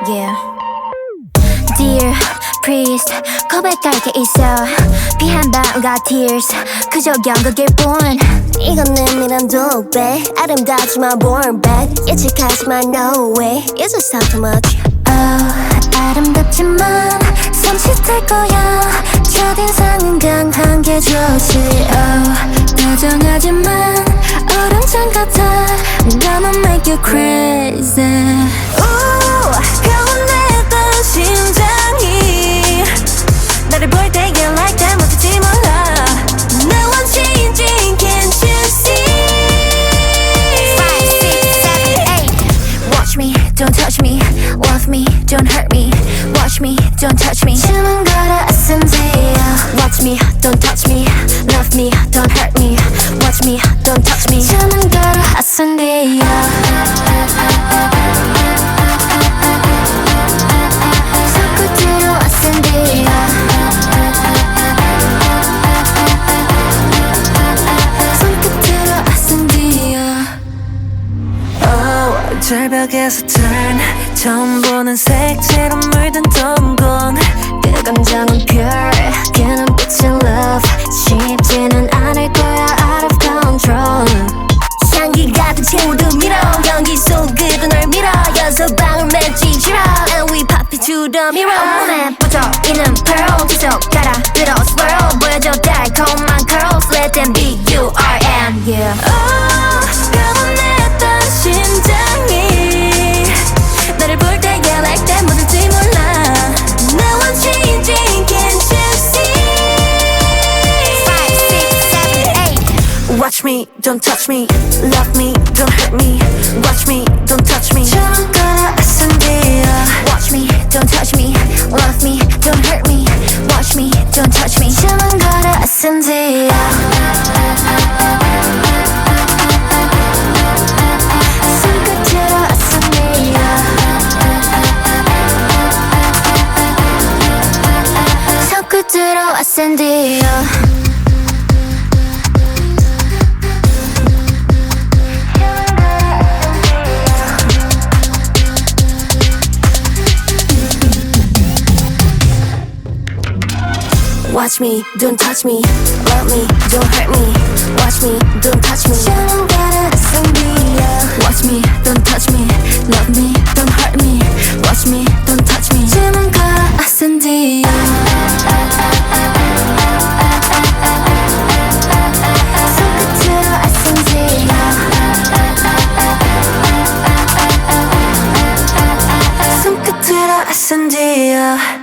yeah. Dear priest 고백할 게 있어 피한 방울과 tears 그저 연극일 뿐 이건 내밀한 독백 아름답지만 born bad 예측하지만 no way It's just not too much 아름답지만 손짓할 거야 첫인상은 강한 게 좋지 다정하지만 얼음장 같아 Gonna make you crazy 평온했던 심장이 나를 볼 때 you like that 못할지 몰라 Now I'm changing can't you see 5, 6, 7, 8 Watch me, don't touch me Love me, don't hurt me Watch me, don't touch me 주는 거라 SMD야 Watch me, don't touch me Love me, don't hurt me Watch me, don't touch me 주는 거라 SMD야 손끝으로 SMD야 손끝으로 SMD야 절벽에서 turn 처음 보는 색채로 물든 동공 그 감정은 pure 그 눈빛은 love 쉽지는 않을 거야 out of control 향기 같은 친구들 밀어 연기 속으로 널 밀어 연서방울 맺지 싫어 And we pop it to the mirror 온몸에 뻗어있는 pearl 계속 따라들어 swirl 보여줘 달콤한 curls Let them be you are and you 평온했던 심장이 나를 볼 때 yeah like that 못할지 몰라 Now I'm changing can't you see 5, 6, 7, 8 Watch me, don't touch me Love me, don't hurt me Watch me, don't touch me 주는 거라 SMD야 Watch me, don't touch me Love me, don't hurt me Watch me, don't touch me 주는 거라 SMD야 손끝으로 SMD야 손끝으로 SMD야 Watch me, don't touch me Love me, don't hurt me Watch me, don't touch me 주는 거라 SMD야 Watch me, don't touch me Love me, don't hurt me Watch me, don't touch me 주는 거라 SMD야 손끝으로 SMD야 손끝으로 SMD야